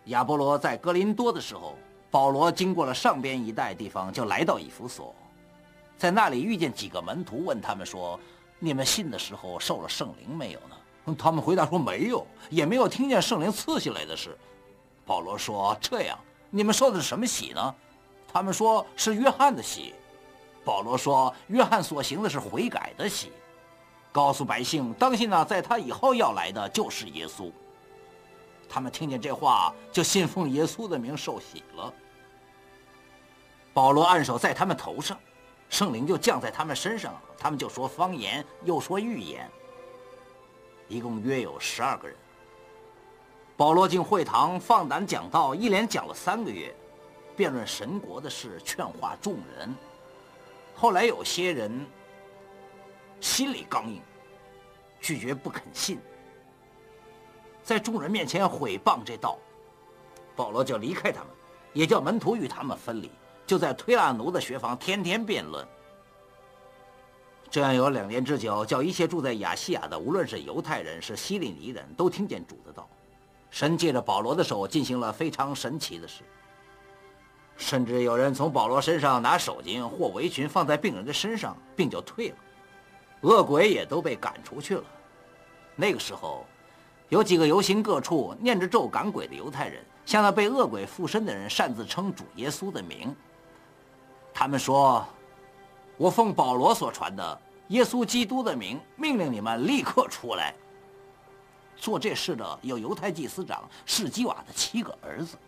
亚波罗在哥林多的时候，保罗经过了上边一带地方，就来到以弗所，在那里遇见几个门徒，问他们说：“你们信的时候受了圣灵没有呢？”他们回答说：“没有，也没有听见圣灵赐下来的事。”保罗说：“这样，你们受的是什么洗呢？”他们说：“是约翰的洗。”保罗说：“约翰所行的是悔改的洗，告诉百姓当信在他以后要来的就是耶稣。”他们听见这话，就信奉耶稣的名受洗了。保罗按手在他们头上，圣灵就降在他们身上，他们就说方言，又说预言，一共约有12个人。保罗进会堂放胆讲道，一连讲了3个月，辩论神国的事，劝化众人。后来有些人心里刚硬，拒绝不肯信，在众人面前毁谤这道。保罗就离开他们，也叫门徒与他们分离，就在推拉奴的学房天天辩论。这样有2年之久，叫一切住在亚细亚的，无论是犹太人是希利尼人，都听见主的道。神借着保罗的手进行了非常神奇的事，甚至有人从保罗身上拿手巾或围裙放在病人的身上，病就退了，恶鬼也都被赶出去了。那个时候，有几个游行各处念着咒赶鬼的犹太人，向那被恶鬼附身的人擅自称主耶稣的名。他们说：“我奉保罗所传的耶稣基督的名，命令你们立刻出来。”做这事的有犹太祭司长士基瓦的7个儿子。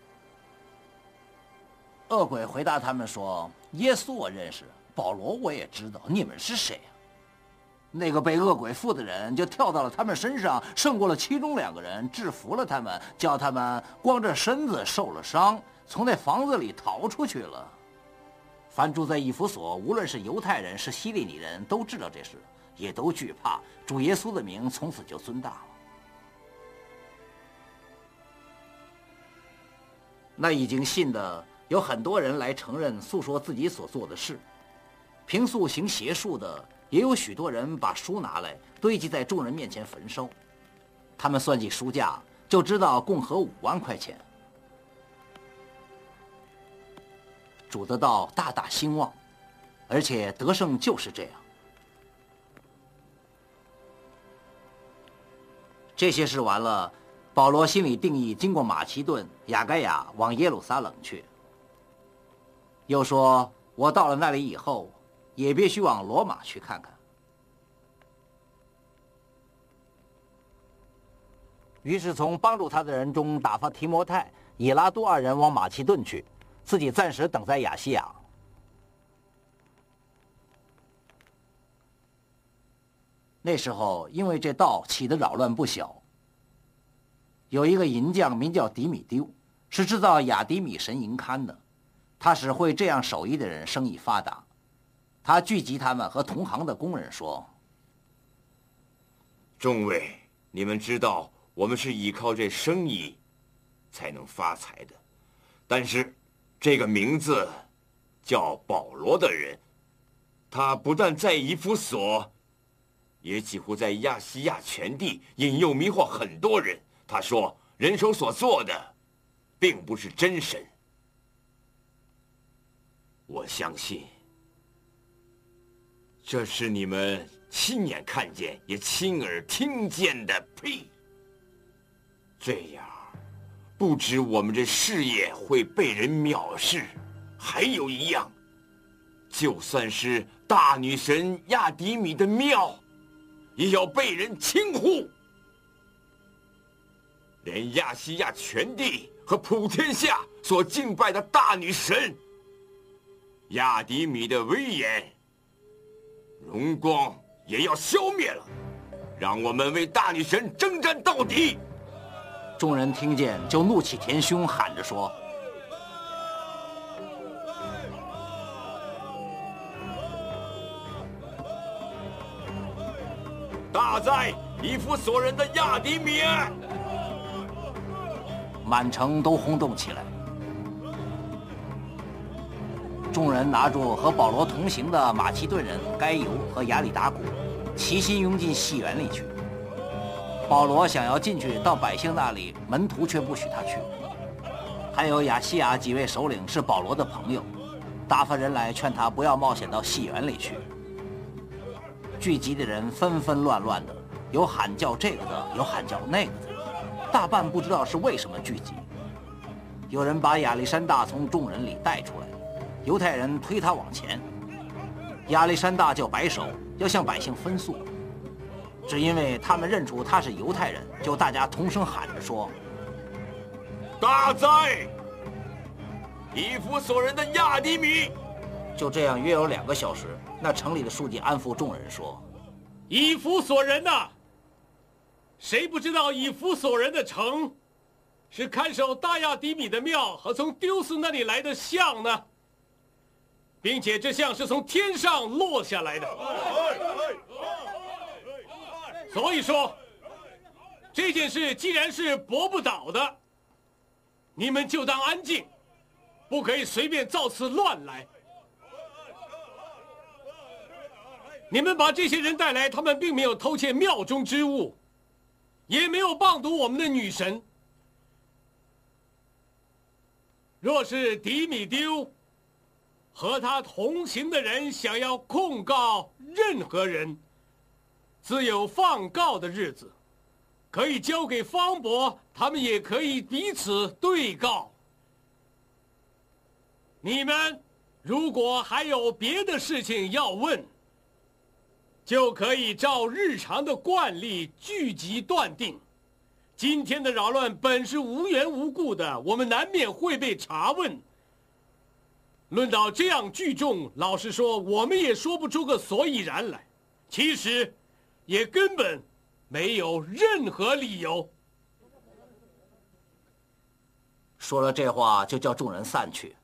恶鬼回答他们说：“耶稣我认识，保罗我也知道，你们是谁啊？”那个被恶鬼附的人就跳到了他们身上，胜过了其中2个人，制服了他们，叫他们光着身子受了伤，从那房子里逃出去了。凡住在以弗所，无论是犹太人是希利尼人，都知道这事，也都惧怕，主耶稣的名从此就尊大了。那已经信的有很多人来承认，诉说自己所做的事。平素行邪术的也有许多人把书拿来堆积在众人面前焚烧。他们算计书价，就知道共合5万块钱。主的道大大兴旺，而且得胜就是这样。这些事完了，保罗心里定义，经过马其顿、雅该亚往耶路撒冷去。又说：“我到了那里以后，也必须往罗马去看看。”于是从帮助他的人中打发提摩太、以拉都2人往马其顿去，自己暂时等在亚细亚。那时候因为这道起得扰乱不小，有一个银匠名叫迪米丢，是制造雅迪米神银龛的，他使会这样手艺的人生意发达。他聚集他们和同行的工人说：“ 众位，你们知道我们是依靠这生意才能发财的，但是这个名字叫保罗的人，他不但在以弗所，也几乎在亚细亚全地引诱迷惑很多人。他说人手所做的并不是真神。我相信这是你们亲眼看见也亲耳听见的屁。这样不止我们这事业会被人藐视，还有一样，就算是大女神亚迪米的庙也要被人轻忽。连亚细亚全地和普天下所敬拜的大女神亚迪米的威严荣光也要消灭了。让我们为大女神征战到底。 众人听见就怒气填胸，喊着说：“ 大哉以弗所人的亚迪米！” 满城都轰动起来。众人拿住和保罗同行的马其顿人该犹和亚里达古，齐心拥进戏园里去。保罗想要进去到百姓那里，门徒却不许他去。 还有亚细亚几位首领是保罗的朋友，打发人来劝他不要冒险到戏园里去。聚集的人纷纷乱乱的，有喊叫这个的，有喊叫那个的，大半不知道是为什么聚集。有人把亚历山大从众人里带出来，犹太人推他往前，亚历山大就摆手要向百姓分诉。只因为他们认出他是犹太人，就大家同声喊着说：“ 大哉！以弗所人的亚底米！” 就这样约有2个小时，那城里的书记安抚众人说：“ 以弗所人呐，谁不知道以弗所人的城是看守大亚底米的庙和从丢斯那里来的像呢？并且这像是从天上落下来的。所以说，这件事既然是驳不倒的，你们就当安静，不可以随便造次乱来。你们把这些人带来，他们并没有偷窃庙中之物，也没有谤读我们的女神。若是迪米丢和他同行的人想要控告任何人，自有放告的日子，可以交给方伯，他们也可以彼此对告。你们如果还有别的事情要问，就可以照日常的惯例聚集断定。今天的扰乱本是无缘无故的，我们难免会被查问。论到这样聚众，老实说，我们也说不出个所以然来。其实也根本没有任何理由。 说了这话，就叫众人散去。